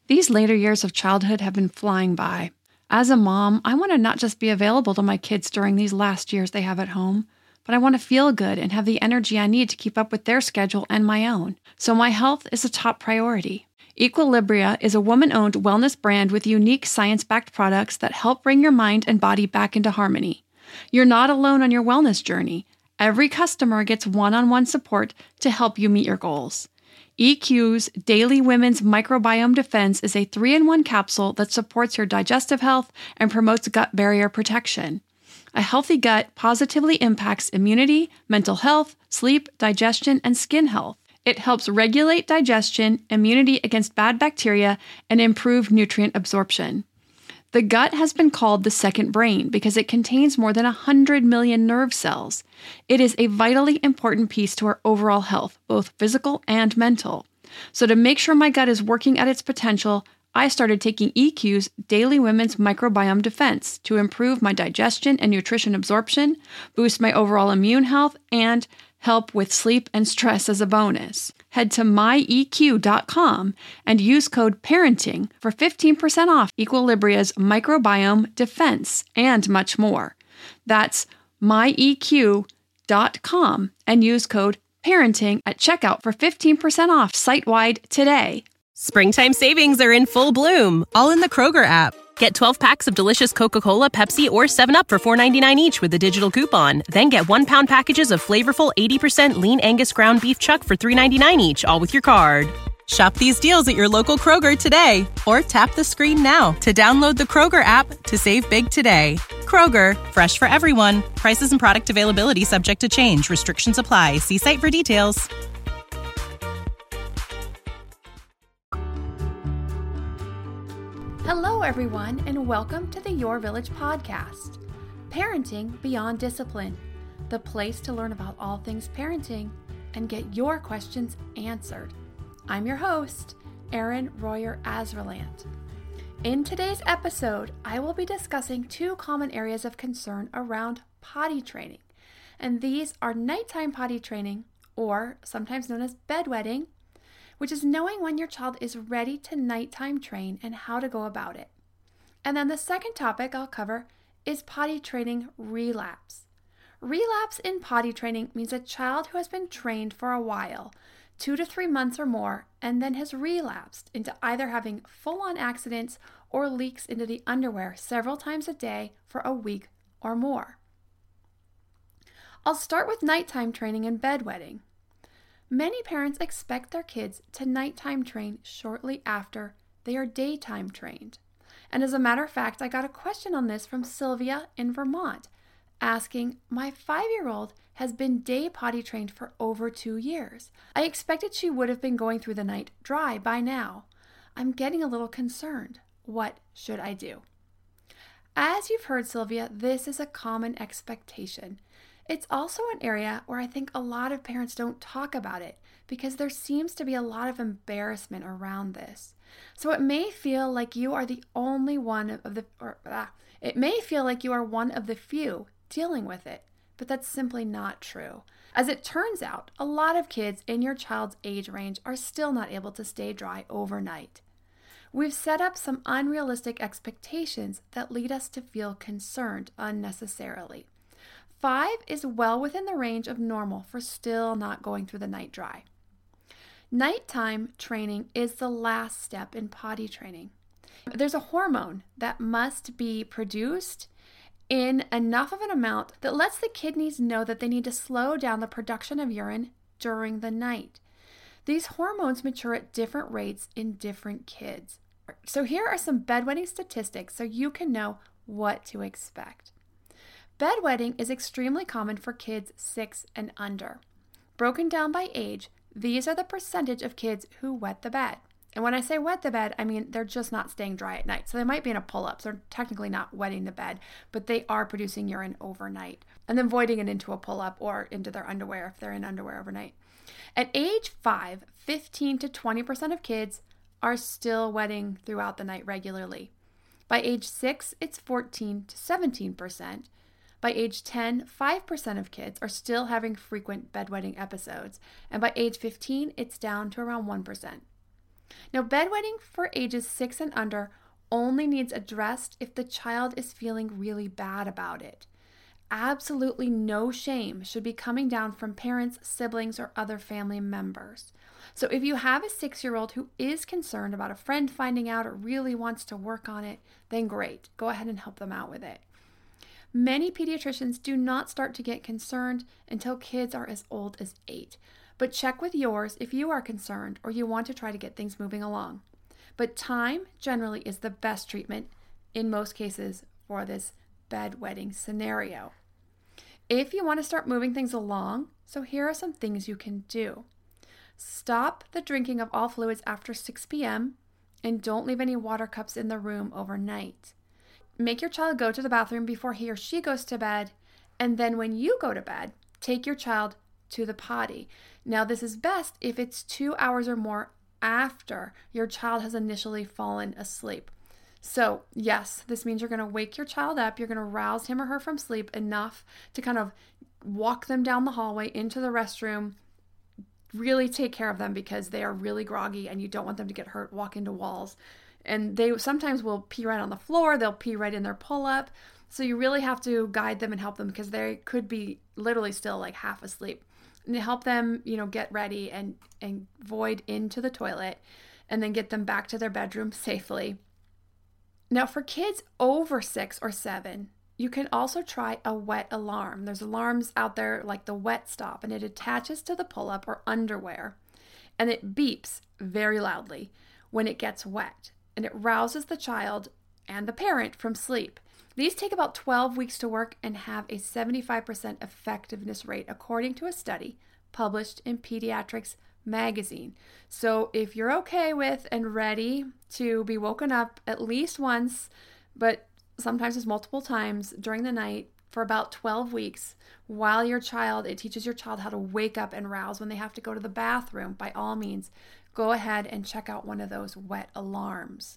These later years of childhood have been flying by. As a mom, I want to not just be available to my kids during these last years they have at home, but I want to feel good and have the energy I need to keep up with their schedule and my own. So my health is a top priority. Equilibria is a woman-owned wellness brand with unique science-backed products that help bring your mind and body back into harmony. You're not alone on your wellness journey. Every customer gets one-on-one support to help you meet your goals. EQ's Daily Women's Microbiome Defense is a 3-in-1 capsule that supports your digestive health and promotes gut barrier protection. A healthy gut positively impacts immunity, mental health, sleep, digestion, and skin health. It helps regulate digestion, immunity against bad bacteria, and improve nutrient absorption. The gut has been called the second brain because it contains more than 100 million nerve cells. It is a vitally important piece to our overall health, both physical and mental. So to make sure my gut is working at its potential, I started taking EQ's Daily Women's Microbiome Defense to improve my digestion and nutrition absorption, boost my overall immune health, and help with sleep and stress as a bonus. Head to myeq.com and use code PARENTING for 15% off Equilibria's Microbiome Defense and much more. That's myeq.com and use code PARENTING at checkout for 15% off site-wide today. Springtime savings are in full bloom, all in the Kroger app. Get 12 packs of delicious Coca-Cola, Pepsi, or 7-Up for $4.99 each with a digital coupon. Then get 1-pound packages of flavorful 80% lean Angus ground beef chuck for $3.99 each, all with your card. Shop these deals at your local Kroger today, or tap the screen now to download the Kroger app to save big today. Kroger, fresh for everyone. Prices and product availability subject to change. Restrictions apply. See site for details. Hello, everyone, and welcome to the Your Village podcast, Parenting Beyond Discipline, the place to learn about all things parenting and get your questions answered. I'm your host, Erin Royer Azralant. In today's episode, I will be discussing two common areas of concern around potty training, and these are nighttime potty training, or sometimes known as bedwetting, which is knowing when your child is ready to nighttime train and how to go about it. And then the second topic I'll cover is potty training relapse. Relapse in potty training means a child who has been trained for a while, 2 to 3 months or more, and then has relapsed into either having full-on accidents or leaks into the underwear several times a day for a week or more. I'll start with nighttime training and bedwetting. Many parents expect their kids to nighttime train shortly after they are daytime trained. And as a matter of fact, I got a question on this from Sylvia in Vermont, asking, my 5-year-old has been day potty trained for over 2 years. I expected she would have been going through the night dry by now. I'm getting a little concerned. What should I do? As you've heard, Sylvia, this is a common expectation. It's also an area where I think a lot of parents don't talk about it because there seems to be a lot of embarrassment around this. So it may feel like you are the only one of the, it may feel like you are one of the few dealing with it, but that's simply not true. As it turns out, a lot of kids in your child's age range are still not able to stay dry overnight. We've set up some unrealistic expectations that lead us to feel concerned unnecessarily. 5 is well within the range of normal for still not going through the night dry. Nighttime training is the last step in potty training. There's a hormone that must be produced in enough of an amount that lets the kidneys know that they need to slow down the production of urine during the night. These hormones mature at different rates in different kids. So here are some bedwetting statistics so you can know what to expect. Bedwetting is extremely common for kids 6 and under. Broken down by age, these are the percentage of kids who wet the bed. And when I say wet the bed, I mean they're just not staying dry at night. So they might be in a pull-up, so they're technically not wetting the bed, but they are producing urine overnight and then voiding it into a pull-up or into their underwear if they're in underwear overnight. At age 5, 15 to 20% of kids are still wetting throughout the night regularly. By age 6, it's 14 to 17%. By age 10, 5% of kids are still having frequent bedwetting episodes, and by age 15, it's down to around 1%. Now, bedwetting for ages 6 and under only needs addressed if the child is feeling really bad about it. Absolutely no shame should be coming down from parents, siblings, or other family members. So if you have a 6-year-old who is concerned about a friend finding out or really wants to work on it, then great, go ahead and help them out with it. Many pediatricians do not start to get concerned until kids are as old as 8. But check with yours if you are concerned or you want to try to get things moving along. But time generally is the best treatment in most cases for this bedwetting scenario. If you want to start moving things along, so here are some things you can do. Stop the drinking of all fluids after 6 p.m. and don't leave any water cups in the room overnight. Make your child go to the bathroom before he or she goes to bed, and then when you go to bed, take your child to the potty. Now, this is best if it's 2 hours or more after your child has initially fallen asleep. So, yes, this means you're going to wake your child up. You're going to rouse him or her from sleep enough to kind of walk them down the hallway into the restroom. Really take care of them because they are really groggy and you don't want them to get hurt, walk into walls. And they sometimes will pee right on the floor. They'll pee right in their pull-up. So you really have to guide them and help them because they could be literally still like half asleep. And help them, get ready and void into the toilet and then get them back to their bedroom safely. Now, for kids over 6 or 7, you can also try a wet alarm. There's alarms out there like the Wet Stop, and it attaches to the pull-up or underwear, and it beeps very loudly when it gets wet, and it rouses the child and the parent from sleep. These take about 12 weeks to work and have a 75% effectiveness rate, according to a study published in Pediatrics magazine. So if you're okay with and ready to be woken up at least once, but sometimes it's multiple times during the night for about 12 weeks, while it teaches your child how to wake up and rouse when they have to go to the bathroom, by all means, go ahead and check out one of those wet alarms.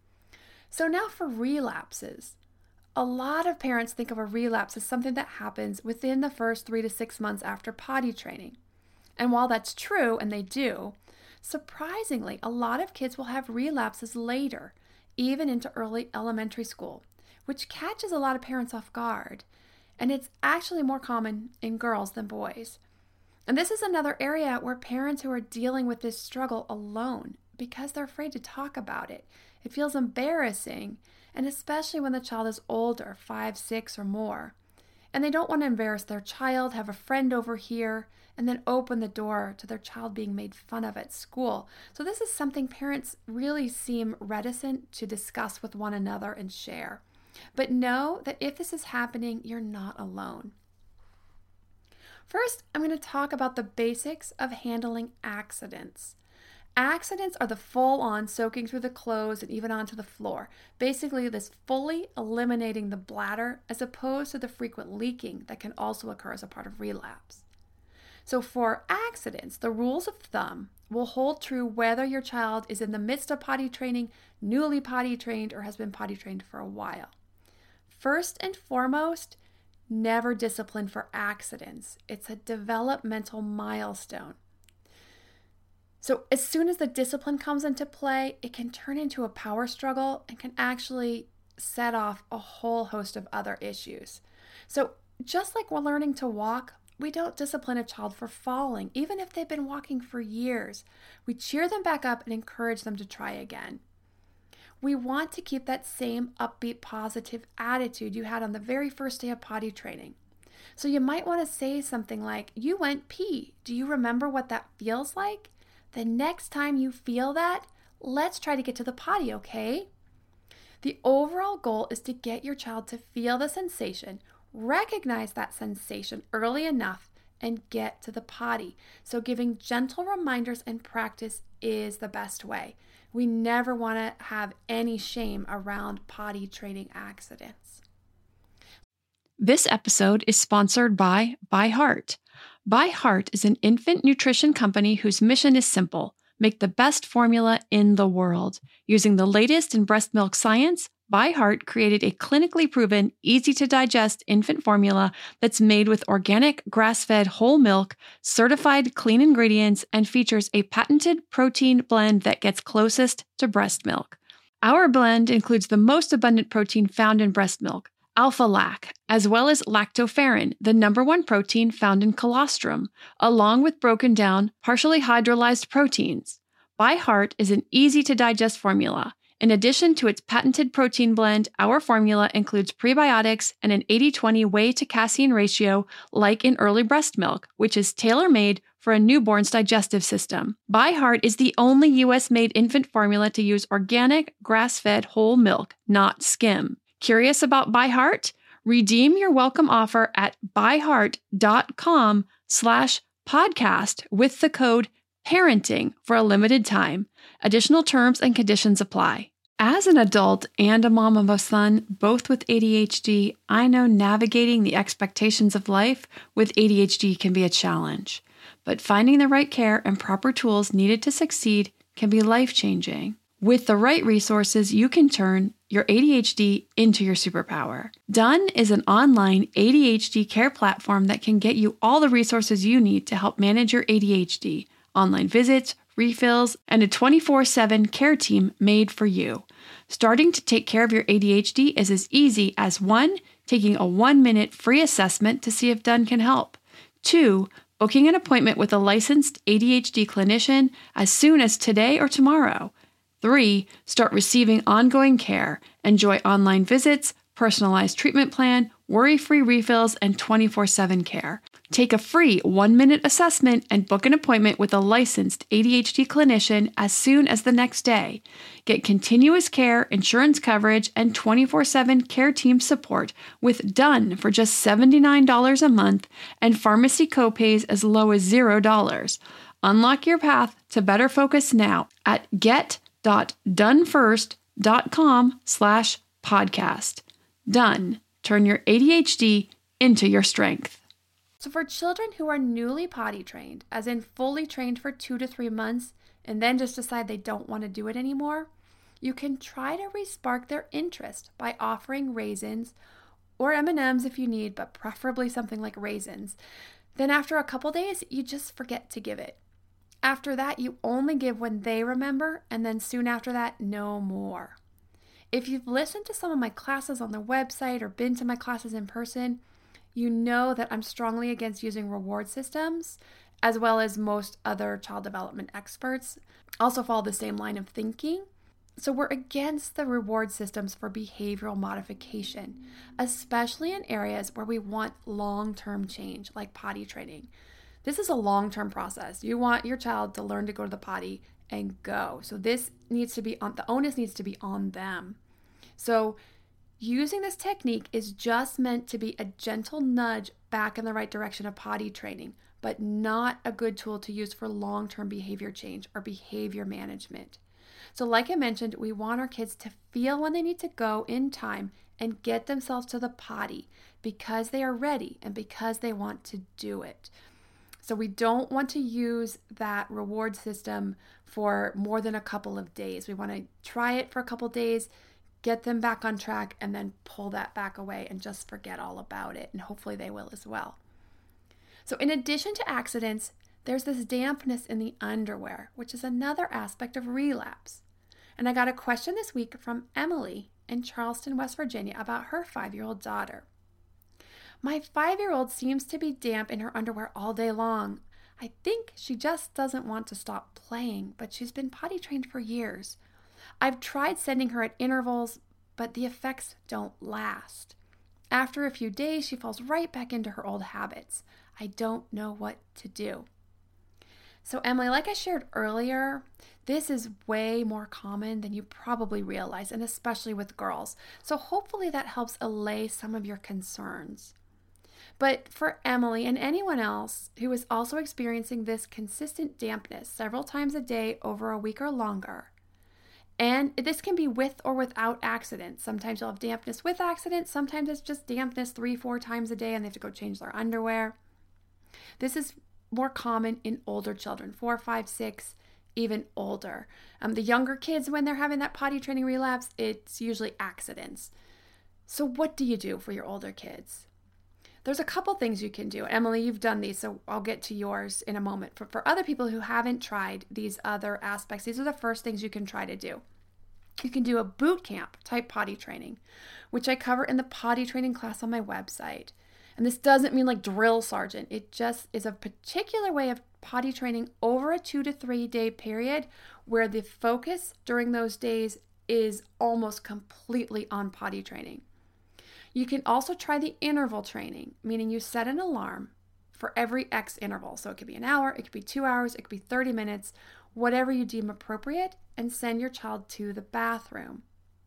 So now for relapses. A lot of parents think of a relapse as something that happens within the first 3 to 6 months after potty training. And while that's true, and they do, surprisingly, a lot of kids will have relapses later, even into early elementary school, which catches a lot of parents off guard. And it's actually more common in girls than boys. And this is another area where parents who are dealing with this struggle alone because they're afraid to talk about it. It feels embarrassing, and especially when the child is older, 5, 6, or more. And they don't want to embarrass their child, have a friend overhear, and then open the door to their child being made fun of at school. So this is something parents really seem reticent to discuss with one another and share. But know that if this is happening, you're not alone. First, I'm going to talk about the basics of handling accidents. Accidents are the full-on soaking through the clothes and even onto the floor. Basically, this fully eliminating the bladder as opposed to the frequent leaking that can also occur as a part of relapse. So for accidents, the rules of thumb will hold true whether your child is in the midst of potty training, newly potty trained, or has been potty trained for a while. First and foremost, never discipline for accidents. It's a developmental milestone. So as soon as the discipline comes into play, it can turn into a power struggle and can actually set off a whole host of other issues. So just like we're learning to walk, we don't discipline a child for falling, even if they've been walking for years. We cheer them back up and encourage them to try again. We want to keep that same upbeat, positive attitude you had on the very first day of potty training. So you might want to say something like, "You went pee. Do you remember what that feels like? The next time you feel that, let's try to get to the potty, okay?" The overall goal is to get your child to feel the sensation, recognize that sensation early enough, and get to the potty. So giving gentle reminders and practice is the best way. We never want to have any shame around potty training accidents. This episode is sponsored by ByHeart. ByHeart is an infant nutrition company whose mission is simple: make the best formula in the world. Using the latest in breast milk science, ByHeart created a clinically proven, easy-to-digest infant formula that's made with organic, grass-fed whole milk, certified clean ingredients, and features a patented protein blend that gets closest to breast milk. Our blend includes the most abundant protein found in breast milk, alpha-lac, as well as lactoferrin, the number one protein found in colostrum, along with broken down, partially hydrolyzed proteins. ByHeart is an easy-to-digest formula. In addition to its patented protein blend, our formula includes prebiotics and an 80-20 whey to casein ratio like in early breast milk, which is tailor-made for a newborn's digestive system. ByHeart is the only U.S.-made infant formula to use organic, grass-fed whole milk, not skim. Curious about ByHeart? Redeem your welcome offer at byheart.com/podcast with the code PARENTING for a limited time. Additional terms and conditions apply. As an adult and a mom of a son, both with ADHD, I know navigating the expectations of life with ADHD can be a challenge. But finding the right care and proper tools needed to succeed can be life-changing. With the right resources, you can turn your ADHD into your superpower. Done is an online ADHD care platform that can get you all the resources you need to help manage your ADHD. Online visits, refills, and a 24/7 care team made for you. Starting to take care of your ADHD is as easy as 1, taking a 1-minute free assessment to see if Done can help. 2, booking an appointment with a licensed ADHD clinician as soon as today or tomorrow. 3, start receiving ongoing care. Enjoy online visits, personalized treatment plan, worry-free refills, and 24/7 care. Take a free 1-minute assessment and book an appointment with a licensed ADHD clinician as soon as the next day. Get continuous care, insurance coverage, and 24/7 care team support with Done for just $79 a month and pharmacy copays as low as $0. Unlock your path to better focus now at get.donefirst.com/podcast. Done. Turn your ADHD into your strength. So for children who are newly potty trained, as in fully trained for 2 to 3 months, and then just decide they don't want to do it anymore, you can try to re-spark their interest by offering raisins or M&Ms if you need, but preferably something like raisins. Then after a couple days, you just forget to give it. After that, you only give when they remember, and then soon after that, no more. If you've listened to some of my classes on the website or been to my classes in person, you know that I'm strongly against using reward systems, as well as most other child development experts also follow the same line of thinking. So we're against the reward systems for behavioral modification, especially in areas where we want long-term change, like potty training. This is a long-term process. You want your child to learn to go to the potty and go. So this needs to be on, the onus needs to be on them. So using this technique is just meant to be a gentle nudge back in the right direction of potty training, but not a good tool to use for long-term behavior change or behavior management. So like I mentioned, we want our kids to feel when they need to go in time and get themselves to the potty because they are ready and because they want to do it. So we don't want to use that reward system for more than a couple of days. We want to try it for a couple of days, get them back on track, and then pull that back away and just forget all about it. And hopefully they will as well. So in addition to accidents, there's this dampness in the underwear, which is another aspect of relapse. And I got a question this week from Emily in Charleston, West Virginia, about her 5-year-old daughter. My 5-year-old seems to be damp in her underwear all day long. I think she just doesn't want to stop playing, but she's been potty trained for years. I've tried sending her at intervals, but the effects don't last. After a few days, she falls right back into her old habits. I don't know what to do. So Emily, like I shared earlier, this is way more common than you probably realize, and especially with girls. So hopefully that helps allay some of your concerns. But for Emily and anyone else who is also experiencing this consistent dampness several times a day over a week or longer, and this can be with or without accidents. Sometimes you'll have dampness with accidents. Sometimes it's just dampness 3-4 times a day and they have to go change their underwear. This is more common in older children, 4, 5, 6, even older. The younger kids, when they're having that potty training relapse, it's usually accidents. So what do you do for your older kids? There's a couple things you can do. Emily, you've done these, so I'll get to yours in a moment. For other people who haven't tried these other aspects, these are the first things you can try to do. You can do a boot camp type potty training, which I cover in the potty training class on my website. And this doesn't mean like drill sergeant. It just is a particular way of potty training over a 2 to 3 day period where the focus during those days is almost completely on potty training. You can also try the interval training, meaning you set an alarm for every X interval. So it could be an hour, it could be 2 hours, it could be 30 minutes, whatever you deem appropriate, and send your child to the bathroom.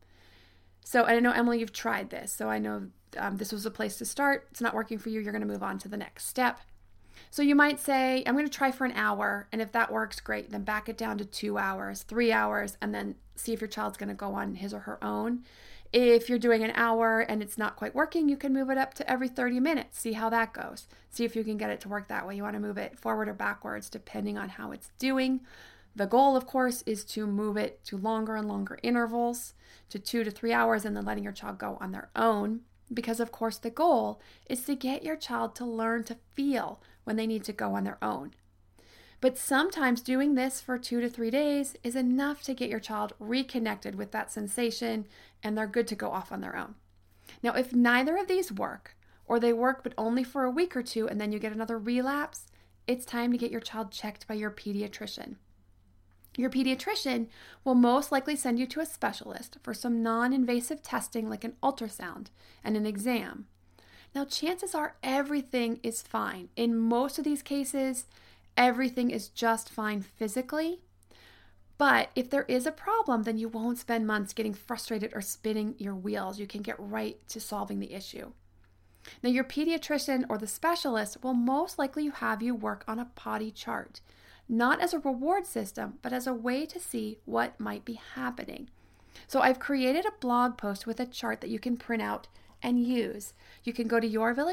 So I know, Emily, you've tried this. So I know this was a place to start. It's not working for you. You're going to move on to the next step. So you might say, I'm going to try for an hour. And if that works, great. Then back it down to 2 hours, 3 hours, and then see if your child's going to go on his or her own. If you're doing an hour and it's not quite working, you can move it up to every 30 minutes. See how that goes. See if you can get it to work that way. You want to move it forward or backwards depending on how it's doing. The goal, of course, is to move it to longer and longer intervals, to 2 to 3 hours, and then letting your child go on their own. Because, of course, the goal is to get your child to learn to feel when they need to go on their own. But sometimes doing this for 2 to 3 days is enough to get your child reconnected with that sensation, and they're good to go off on their own. Now, if neither of these work, or they work but only for a week or two, and then you get another relapse, it's time to get your child checked by your pediatrician. Your pediatrician will most likely send you to a specialist for some non-invasive testing like an ultrasound and an exam. Now, chances are everything is fine. In most of these cases, everything is just fine physically. But if there is a problem, then you won't spend months getting frustrated or spinning your wheels. You can get right to solving the issue. Now, your pediatrician or the specialist will most likely have you work on a potty chart. Not as a reward system, but as a way to see what might be happening. So I've created a blog post with a chart that you can print out and use. You can go to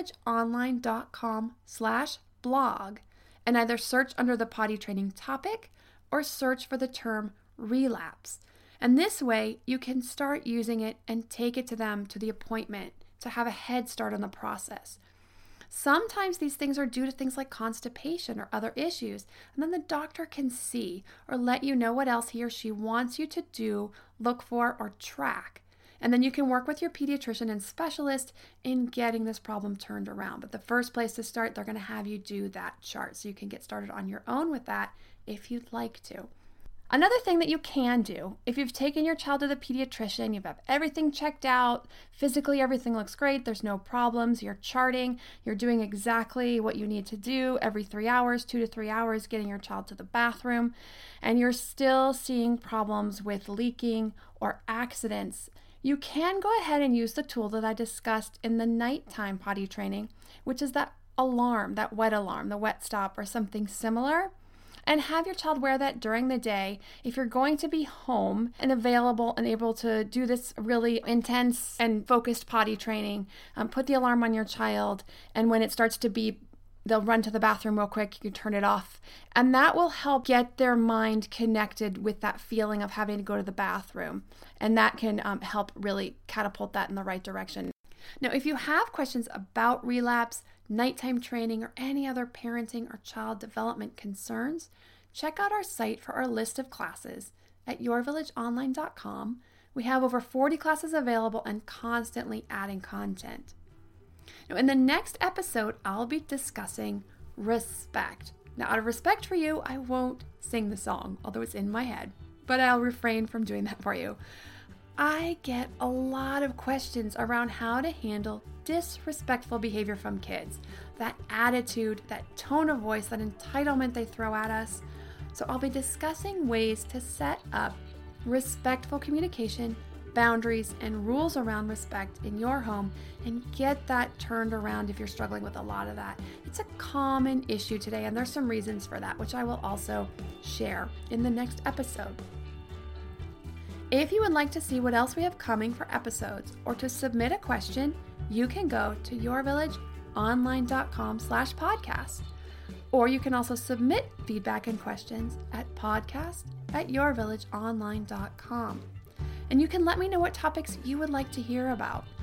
yourvillageonline.com/blog and either search under the potty training topic or search for the term relapse. And this way you can start using it and take it to them to the appointment to have a head start on the process. Sometimes these things are due to things like constipation or other issues, and then the doctor can see or let you know what else he or she wants you to do, look for, or track. And then you can work with your pediatrician and specialist in getting this problem turned around. But the first place to start, they're going to have you do that chart so you can get started on your own with that if you'd like to. Another thing that you can do, if you've taken your child to the pediatrician, you've got everything checked out, physically everything looks great, there's no problems, you're charting, you're doing exactly what you need to do every 3 hours, 2 to 3 hours, getting your child to the bathroom, and you're still seeing problems with leaking or accidents, you can go ahead and use the tool that I discussed in the nighttime potty training, which is that alarm, that wet alarm, the wet stop or something similar. And have your child wear that during the day. If you're going to be home and available and able to do this really intense and focused potty training, put the alarm on your child. And when it starts to beep, they'll run to the bathroom real quick. You can turn it off. And that will help get their mind connected with that feeling of having to go to the bathroom. And that can help really catapult that in the right direction. Now, if you have questions about relapse, nighttime training, or any other parenting or child development concerns, check out our site for our list of classes at yourvillageonline.com. We have over 40 classes available and constantly adding content. Now, in the next episode, I'll be discussing respect. Now, out of respect for you, I won't sing the song, although it's in my head, but I'll refrain from doing that for you. I get a lot of questions around how to handle disrespectful behavior from kids, that attitude, that tone of voice, that entitlement they throw at us. So I'll be discussing ways to set up respectful communication, boundaries, and rules around respect in your home and get that turned around if you're struggling with a lot of that. It's a common issue today, and there's some reasons for that, which I will also share in the next episode. If you would like to see what else we have coming for episodes or to submit a question, you can go to yourvillageonline.com/podcast. Or you can also submit feedback and questions at podcast@yourvillageonline.com. And you can let me know what topics you would like to hear about.